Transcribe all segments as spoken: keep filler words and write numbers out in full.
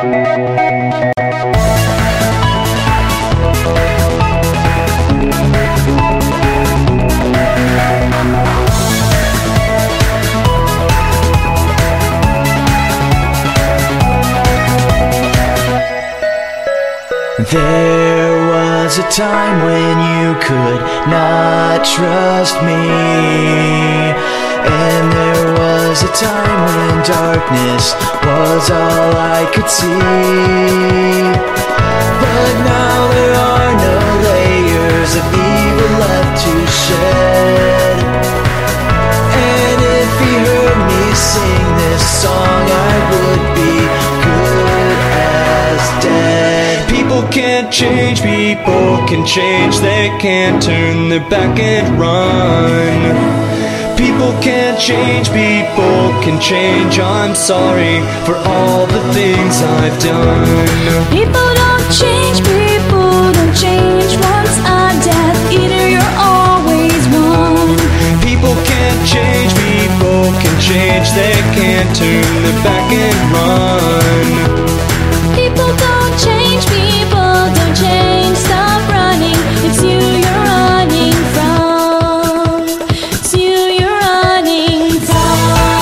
There was a time when you could not trust me, and there was a time when darkness was all I could see. But now there are no layers of evil left to shed, and if he heard me sing this song, I would be good as dead. People can't change, people can change, they can't turn their back and run. People can't change, people can change, I'm sorry for all the things I've done. People don't change, people don't change, once I'm dead, either you're always one. People can't change, people can change, they can't turn their back and run. People don't change, people don't change, stop running, it's you you're running from, it's you you're running from.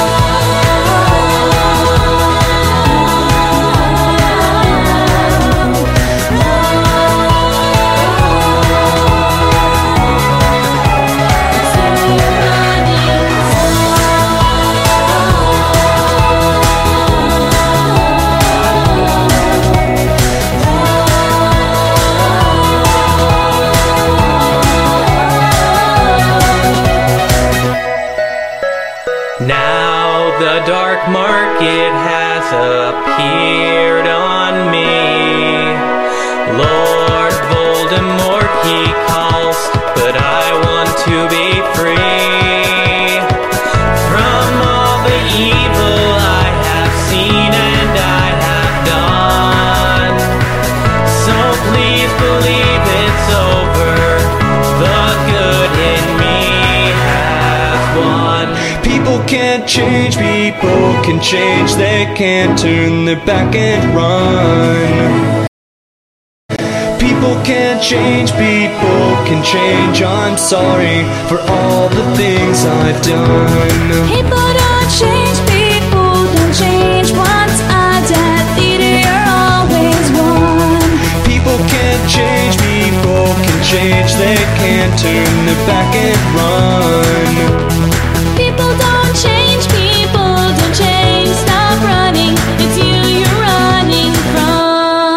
Now the dark market has appeared on me. Lord Voldemort he calls, but I want to be free from all the evil I have seen and I have done. So please believe it's over, the good in me has won. People can't change, people can change, they can't turn their back and run. People can't change, people can change, I'm sorry for all the things I've done. People don't change, people don't change, once I'm dead, either you're always one. People can't change, people can change, they can't turn their back and run. People don't change, people don't change, stop running, it's you you're running from.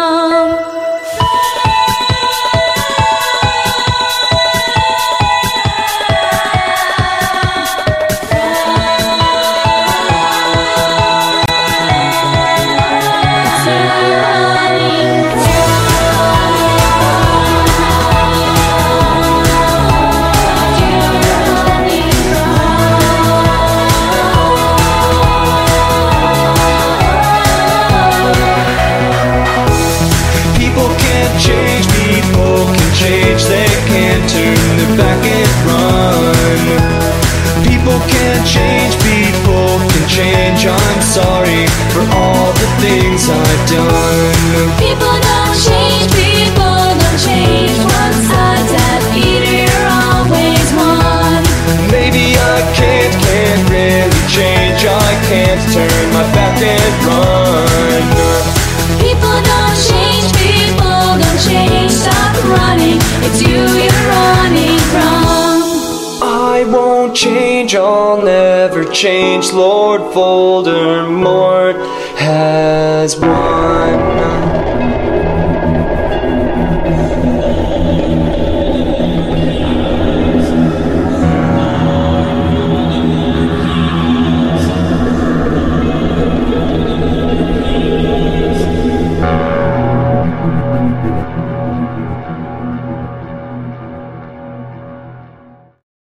Things I've done. People don't change, people don't change, once I'm dead, either you're always one. Maybe I can't, can't really change, I can't turn my back and run. People don't change, people don't change, stop running, it's you you're running from. I won't change, I'll never change, Lord Voldemort has won.